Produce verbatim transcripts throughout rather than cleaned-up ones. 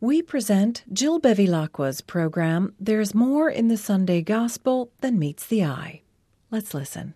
we present Jill Bevilacqua's program, There's More in the Sunday Gospel Than Meets the Eye. Let's listen.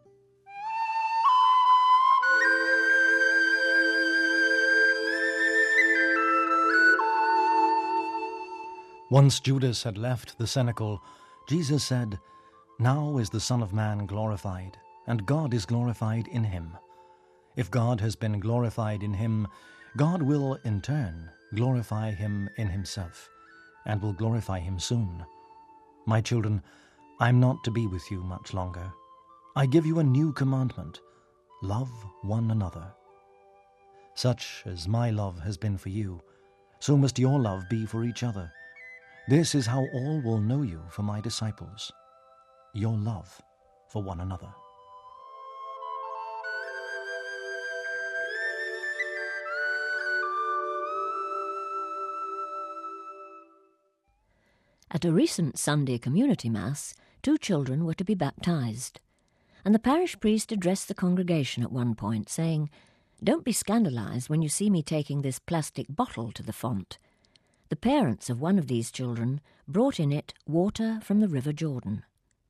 Once Judas had left the cenacle, Jesus said, "Now is the Son of Man glorified, and God is glorified in him. If God has been glorified in him, God will, in turn, glorify him in himself, and will glorify him soon. My children, I am not to be with you much longer. I give you a new commandment: love one another. Such as my love has been for you, so must your love be for each other. This is how all will know you for my disciples, your love for one another." At a recent Sunday community mass, two children were to be baptized, and the parish priest addressed the congregation at one point, saying, "Don't be scandalized when you see me taking this plastic bottle to the font. The parents of one of these children brought in it water from the River Jordan."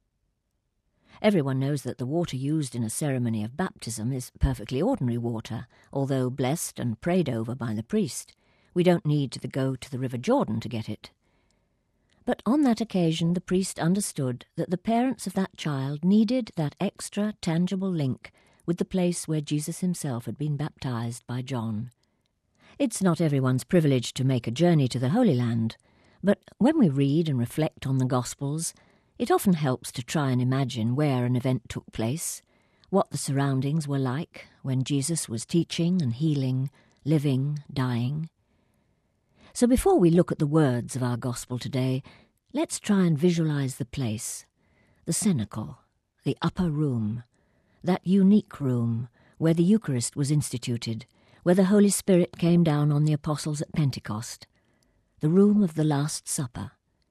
Everyone knows that the water used in a ceremony of baptism is perfectly ordinary water, although blessed and prayed over by the priest. We don't need to go to the River Jordan to get it. But on that occasion the priest understood that the parents of that child needed that extra tangible link with the place where Jesus himself had been baptized by John. It's not everyone's privilege to make a journey to the Holy Land, but when we read and reflect on the Gospels, it often helps to try and imagine where an event took place, what the surroundings were like when Jesus was teaching and healing, living, dying. So before we look at the words of our Gospel today, let's try and visualize the place, the cenacle, the upper room, that unique room where the Eucharist was instituted, where the Holy Spirit came down on the apostles at Pentecost, the room of the Last Supper.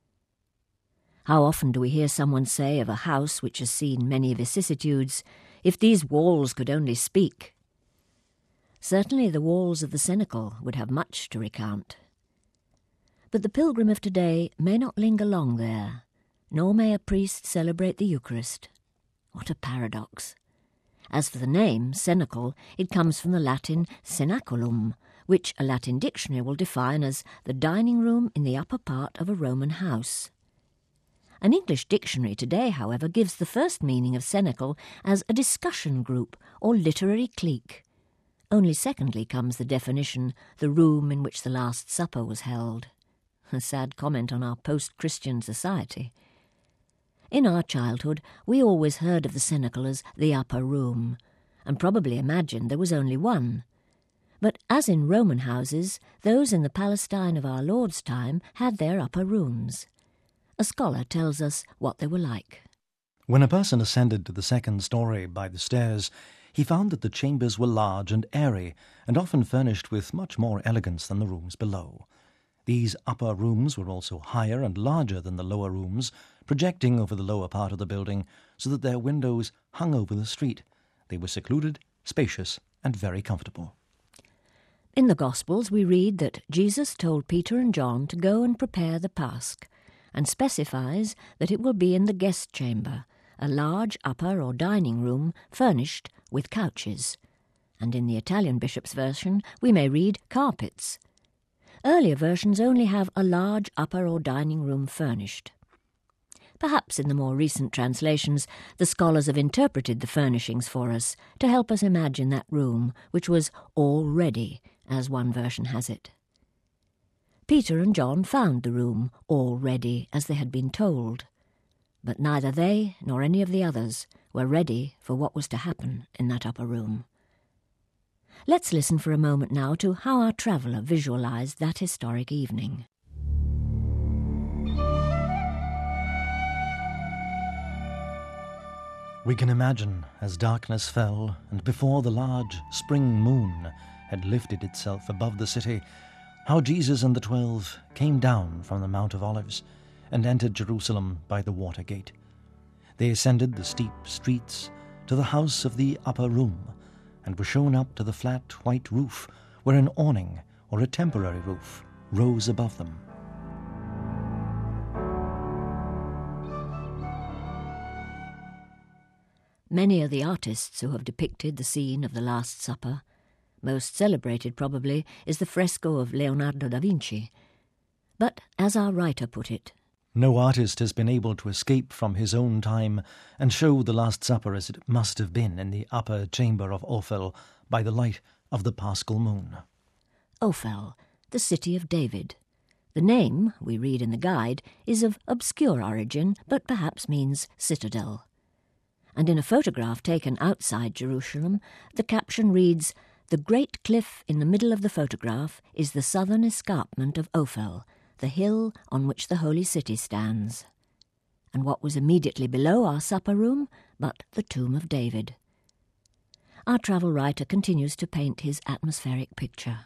How often do we hear someone say of a house which has seen many vicissitudes, "If these walls could only speak." Certainly the walls of the cenacle would have much to recount. But the pilgrim of today may not linger long there, nor may a priest celebrate the Eucharist. What a paradox! As for the name, cenacle, it comes from the Latin cenaculum, which a Latin dictionary will define as the dining room in the upper part of a Roman house. An English dictionary today, however, gives the first meaning of cenacle as a discussion group or literary clique. Only secondly comes the definition, the room in which the Last Supper was held. A sad comment on our post-Christian society. In our childhood, we always heard of the cenacle as the upper room, and probably imagined there was only one. But as in Roman houses, those in the Palestine of our Lord's time had their upper rooms. A scholar tells us what they were like. When a person ascended to the second story by the stairs, he found that the chambers were large and airy, and often furnished with much more elegance than the rooms below. These upper rooms were also higher and larger than the lower rooms, projecting over the lower part of the building so that their windows hung over the street. They were secluded, spacious, and very comfortable. In the Gospels we read that Jesus told Peter and John to go and prepare the Pasch, and specifies that it will be in the guest chamber, a large upper or dining room furnished with couches. And in the Italian bishop's version we may read carpets. Earlier versions only have a large upper or dining room furnished. Perhaps in the more recent translations, the scholars have interpreted the furnishings for us to help us imagine that room, which was all ready, as one version has it. Peter and John found the room all ready, as they had been told, but neither they nor any of the others were ready for what was to happen in that upper room. Let's listen for a moment now to how our traveller visualised that historic evening. We can imagine, as darkness fell, and before the large spring moon had lifted itself above the city, how Jesus and the twelve came down from the Mount of Olives and entered Jerusalem by the water gate. They ascended the steep streets to the house of the upper room, and were shown up to the flat white roof where an awning or a temporary roof rose above them. Many are the artists who have depicted the scene of the Last Supper. Most celebrated, probably, is the fresco of Leonardo da Vinci. But, as our writer put it, no artist has been able to escape from his own time and show the Last Supper as it must have been in the upper chamber of Ophel by the light of the Paschal moon. Ophel, the city of David. The name, we read in the guide, is of obscure origin, but perhaps means citadel. And in a photograph taken outside Jerusalem, the caption reads, "The great cliff in the middle of the photograph is the southern escarpment of Ophel, the hill on which the holy city stands." And what was immediately below our supper room but the tomb of David? Our travel writer continues to paint his atmospheric picture.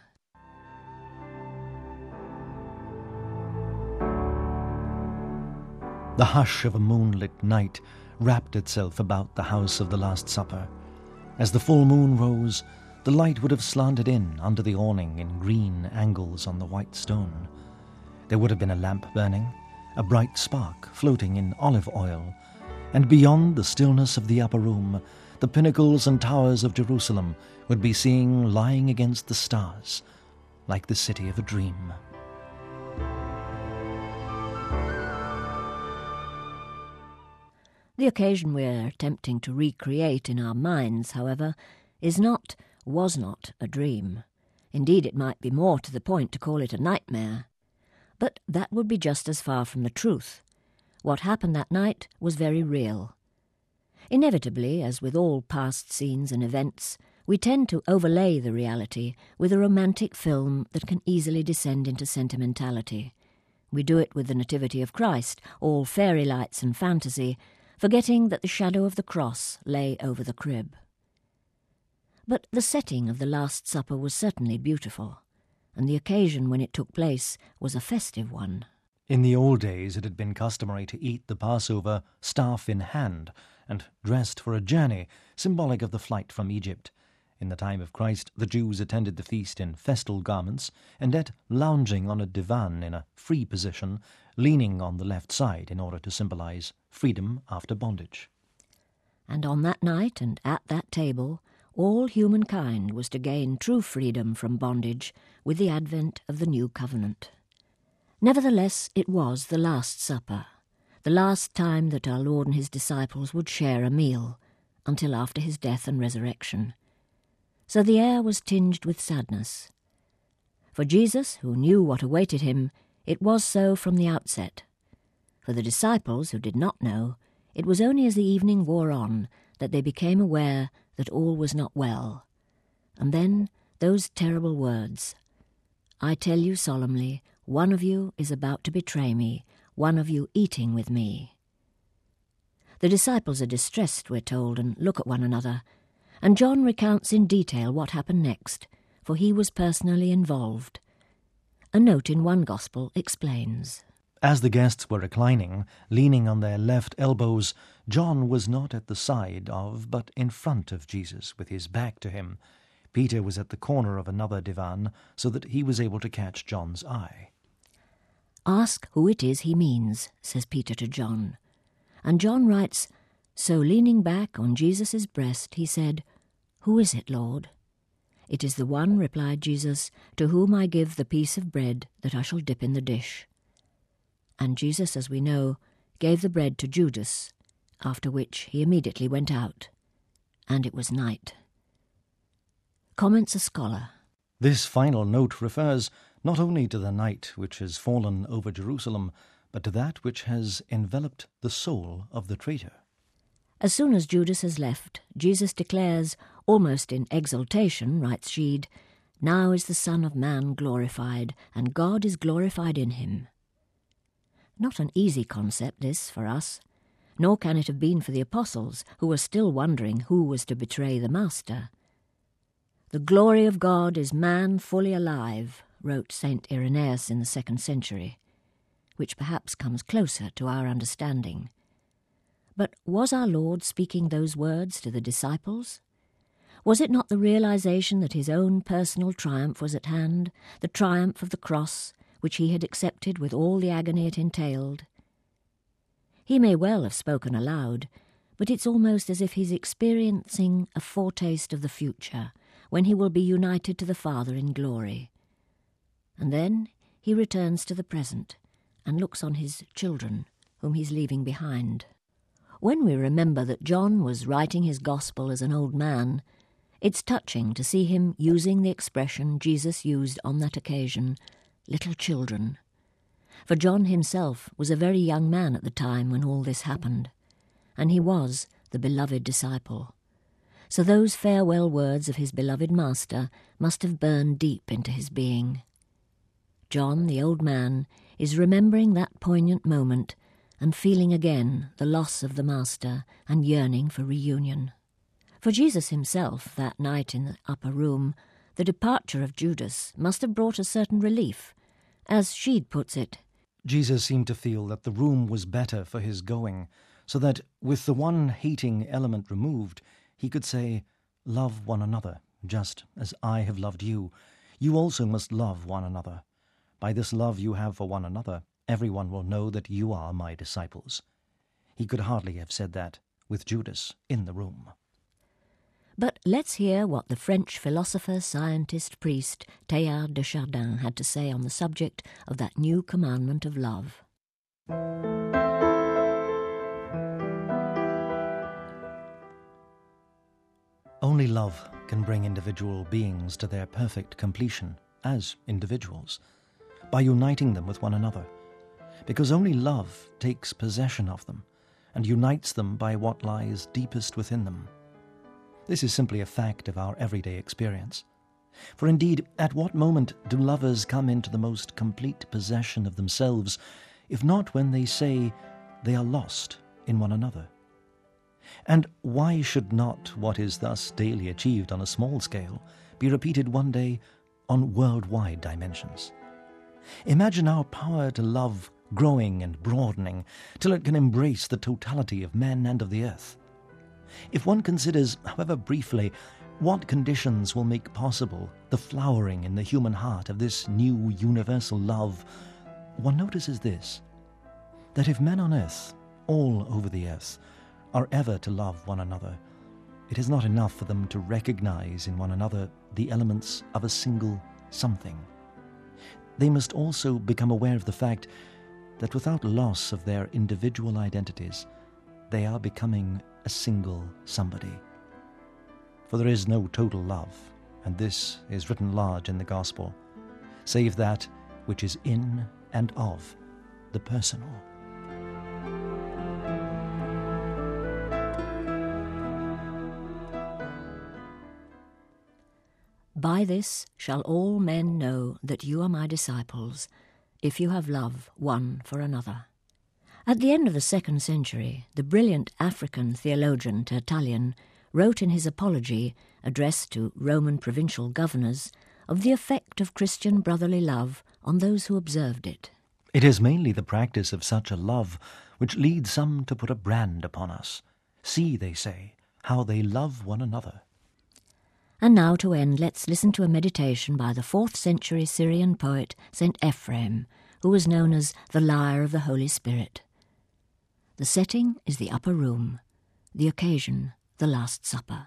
The hush of a moonlit night wrapped itself about the house of the Last Supper. As the full moon rose, the light would have slanted in under the awning in green angles on the white stone. There would have been a lamp burning, a bright spark floating in olive oil, and beyond the stillness of the upper room, the pinnacles and towers of Jerusalem would be seen lying against the stars, like the city of a dream. The occasion we are attempting to recreate in our minds, however, is not, was not, a dream. Indeed, it might be more to the point to call it a nightmare. But that would be just as far from the truth. What happened that night was very real. Inevitably, as with all past scenes and events, we tend to overlay the reality with a romantic film that can easily descend into sentimentality. We do it with the Nativity of Christ, all fairy lights and fantasy, forgetting that the shadow of the cross lay over the crib. But the setting of the Last Supper was certainly beautiful, and the occasion when it took place was a festive one. In the old days it had been customary to eat the Passover staff in hand and dressed for a journey, symbolic of the flight from Egypt. In the time of Christ, the Jews attended the feast in festal garments and ate lounging on a divan in a free position, leaning on the left side in order to symbolize freedom after bondage. And on that night and at that table, all humankind was to gain true freedom from bondage with the advent of the new covenant. Nevertheless, it was the Last Supper, the last time that our Lord and his disciples would share a meal, until after his death and resurrection. So the air was tinged with sadness. For Jesus, who knew what awaited him, it was so from the outset. For the disciples, who did not know, it was only as the evening wore on that they became aware that all was not well. And then those terrible words, "I tell you solemnly, one of you is about to betray me, one of you eating with me." The disciples are distressed, we're told, and look at one another, and John recounts in detail what happened next, for he was personally involved. A note in one gospel explains. As the guests were reclining, leaning on their left elbows, John was not at the side of, but in front of Jesus, with his back to him. Peter was at the corner of another divan, so that he was able to catch John's eye. "Ask who it is he means," says Peter to John. And John writes, "So leaning back on Jesus' breast, he said, 'Who is it, Lord?' 'It is the one,' replied Jesus, 'to whom I give the piece of bread that I shall dip in the dish.' And Jesus, as we know, gave the bread to Judas, after which he immediately went out. And it was night." Comments a scholar. This final note refers not only to the night which has fallen over Jerusalem, but to that which has enveloped the soul of the traitor. As soon as Judas has left, Jesus declares, almost in exultation, writes Sheed, "Now is the Son of Man glorified, and God is glorified in him." Not an easy concept, this, for us, nor can it have been for the apostles, who were still wondering who was to betray the Master. "The glory of God is man fully alive," wrote Saint Irenaeus in the second century, which perhaps comes closer to our understanding. But was our Lord speaking those words to the disciples? Was it not the realization that his own personal triumph was at hand, the triumph of the cross, which he had accepted with all the agony it entailed. He may well have spoken aloud, but it's almost as if he's experiencing a foretaste of the future, when he will be united to the Father in glory. And then he returns to the present and looks on his children, whom he's leaving behind. When we remember that John was writing his gospel as an old man, it's touching to see him using the expression Jesus used on that occasion, little children. For John himself was a very young man at the time when all this happened, and he was the beloved disciple. So those farewell words of his beloved master must have burned deep into his being. John, the old man, is remembering that poignant moment and feeling again the loss of the master and yearning for reunion. For Jesus himself, that night in the upper room, the departure of Judas must have brought a certain relief. As Sheed puts it, Jesus seemed to feel that the room was better for his going, so that, with the one hating element removed, he could say, "Love one another, just as I have loved you. You also must love one another. By this love you have for one another, everyone will know that you are my disciples." He could hardly have said that with Judas in the room. But let's hear what the French philosopher, scientist, priest Teilhard de Chardin had to say on the subject of that new commandment of love. Only love can bring individual beings to their perfect completion as individuals, by uniting them with one another, because only love takes possession of them and unites them by what lies deepest within them. This is simply a fact of our everyday experience. For indeed, at what moment do lovers come into the most complete possession of themselves, if not when they say they are lost in one another? And why should not what is thus daily achieved on a small scale be repeated one day on worldwide dimensions? Imagine our power to love growing and broadening till it can embrace the totality of men and of the earth. If one considers, however briefly, what conditions will make possible the flowering in the human heart of this new universal love, one notices this, that if men on earth, all over the earth, are ever to love one another, it is not enough for them to recognize in one another the elements of a single something. They must also become aware of the fact that without loss of their individual identities, they are becoming a single somebody. For there is no total love, and this is written large in the Gospel, save that which is in and of the personal. By this shall all men know that you are my disciples, if you have love one for another. At the end of the second century, the brilliant African theologian Tertullian wrote in his Apology, addressed to Roman provincial governors, of the effect of Christian brotherly love on those who observed it. It is mainly the practice of such a love which leads some to put a brand upon us. See, they say, how they love one another. And now to end, let's listen to a meditation by the fourth century Syrian poet Saint Ephraim, who was known as the Lyre of the Holy Spirit. The setting is the upper room, the occasion the Last Supper.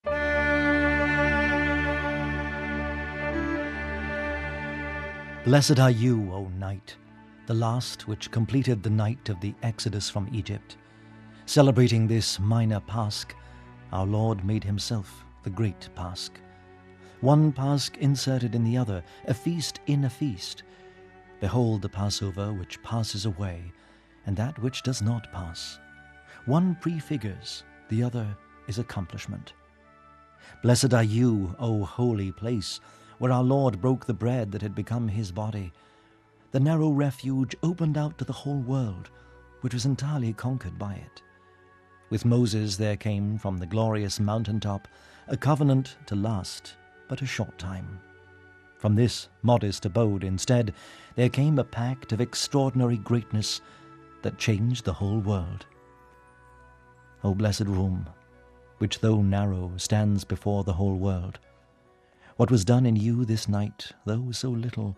Blessed are you, O night, the last which completed the night of the Exodus from Egypt. Celebrating this minor Pasch, our Lord made himself the great Pasch. One Pasch inserted in the other, a feast in a feast. Behold the Passover which passes away, and that which does not pass. One prefigures, the other is accomplishment. Blessed are you, O holy place, where our Lord broke the bread that had become his body. The narrow refuge opened out to the whole world, which was entirely conquered by it. With Moses there came from the glorious mountaintop a covenant to last but a short time. From this modest abode, instead, there came a pact of extraordinary greatness that changed the whole world. O blessed room, which though narrow stands before the whole world, what was done in you this night, though so little,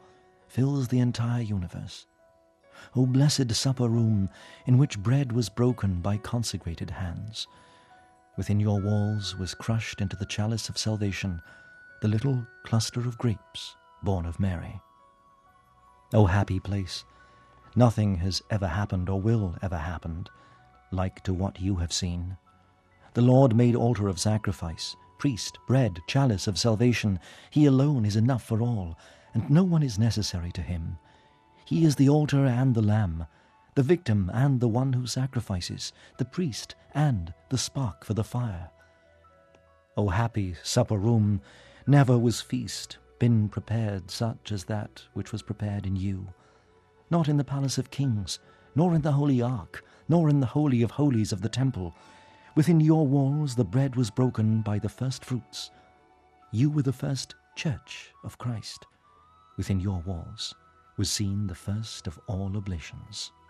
fills the entire universe. O blessed supper room, in which bread was broken by consecrated hands. Within your walls was crushed into the chalice of salvation the little cluster of grapes born of Mary. O happy place! Nothing has ever happened or will ever happen like to what you have seen. The Lord made altar of sacrifice, priest, bread, chalice of salvation. He alone is enough for all, and no one is necessary to him. He is the altar and the lamb, the victim and the one who sacrifices, the priest and the spark for the fire. O happy supper room! Never was feast been prepared such as that which was prepared in you. Not in the palace of kings, nor in the holy ark, nor in the holy of holies of the temple. Within your walls the bread was broken by the first fruits. You were the first church of Christ. Within your walls was seen the first of all oblations.